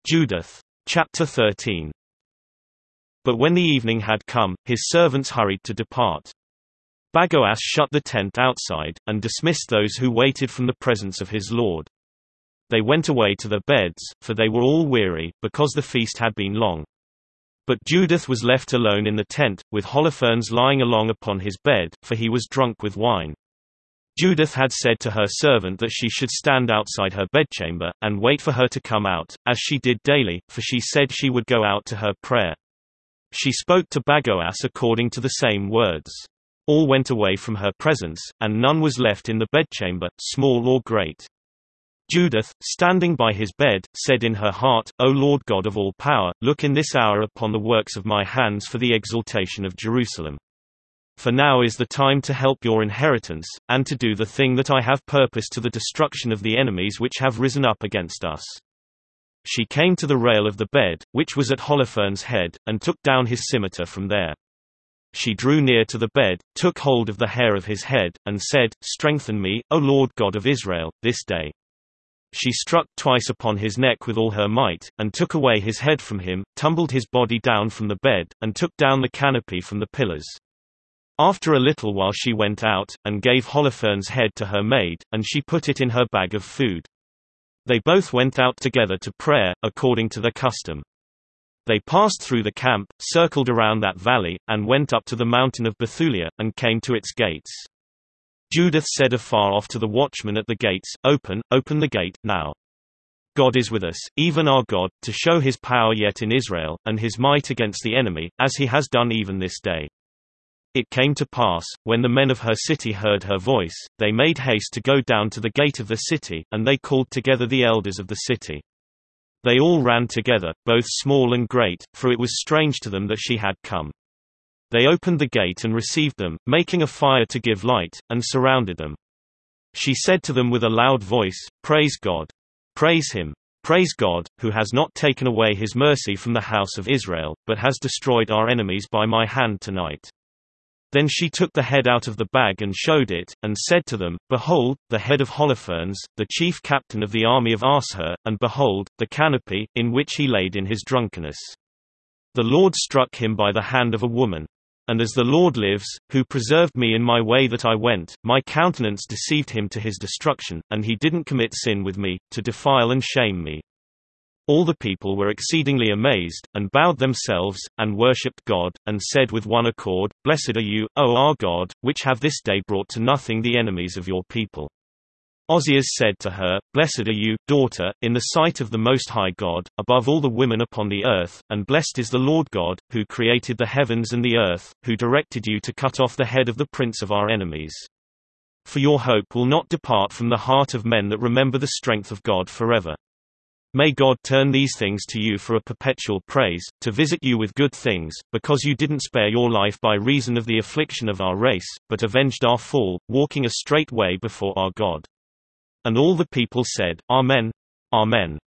Judith. Chapter 13. But when the evening had come, his servants hurried to depart. Bagoas shut the tent outside, and dismissed those who waited from the presence of his lord. They went away to their beds, for they were all weary, because the feast had been long. But Judith was left alone in the tent, with Holofernes lying along upon his bed, for he was drunk with wine. Judith had said to her servant that she should stand outside her bedchamber, and wait for her to come out, as she did daily, for she said she would go out to her prayer. She spoke to Bagoas according to the same words. All went away from her presence, and none was left in the bedchamber, small or great. Judith, standing by his bed, said in her heart, O Lord God of all power, look in this hour upon the works of my hands for the exaltation of Jerusalem. For now is the time to help your inheritance, and to do the thing that I have purposed, to the destruction of the enemies which have risen up against us. She came to the rail of the bed, which was at Holofernes' head, and took down his scimitar from there. She drew near to the bed, took hold of the hair of his head, and said, Strengthen me, O Lord God of Israel, this day. She struck twice upon his neck with all her might, and took away his head from him, tumbled his body down from the bed, and took down the canopy from the pillars. After a little while she went out, and gave Holofernes' head to her maid, and she put it in her bag of food. They both went out together to prayer, according to their custom. They passed through the camp, circled around that valley, and went up to the mountain of Bethulia, and came to its gates. Judith said afar off to the watchman at the gates, Open, open the gate, now. God is with us, even our God, to show his power yet in Israel, and his might against the enemy, as he has done even this day. It came to pass, when the men of her city heard her voice, they made haste to go down to the gate of the city, and they called together the elders of the city. They all ran together, both small and great, for it was strange to them that she had come. They opened the gate and received them, making a fire to give light, and surrounded them. She said to them with a loud voice, Praise God. Praise him. Praise God, who has not taken away his mercy from the house of Israel, but has destroyed our enemies by my hand tonight. Then she took the head out of the bag and showed it, and said to them, Behold, the head of Holofernes, the chief captain of the army of Ashur, and behold, the canopy, in which he laid in his drunkenness. The Lord struck him by the hand of a woman. And as the Lord lives, who preserved me in my way that I went, my countenance deceived him to his destruction, and he didn't commit sin with me, to defile and shame me. All the people were exceedingly amazed, and bowed themselves, and worshipped God, and said with one accord, Blessed are you, O our God, which have this day brought to nothing the enemies of your people. Ozias said to her, Blessed are you, daughter, in the sight of the Most High God, above all the women upon the earth, and blessed is the Lord God, who created the heavens and the earth, who directed you to cut off the head of the prince of our enemies. For your hope will not depart from the heart of men that remember the strength of God forever. May God turn these things to you for a perpetual praise, to visit you with good things, because you didn't spare your life by reason of the affliction of our race, but avenged our fall, walking a straight way before our God. And all the people said, Amen. Amen.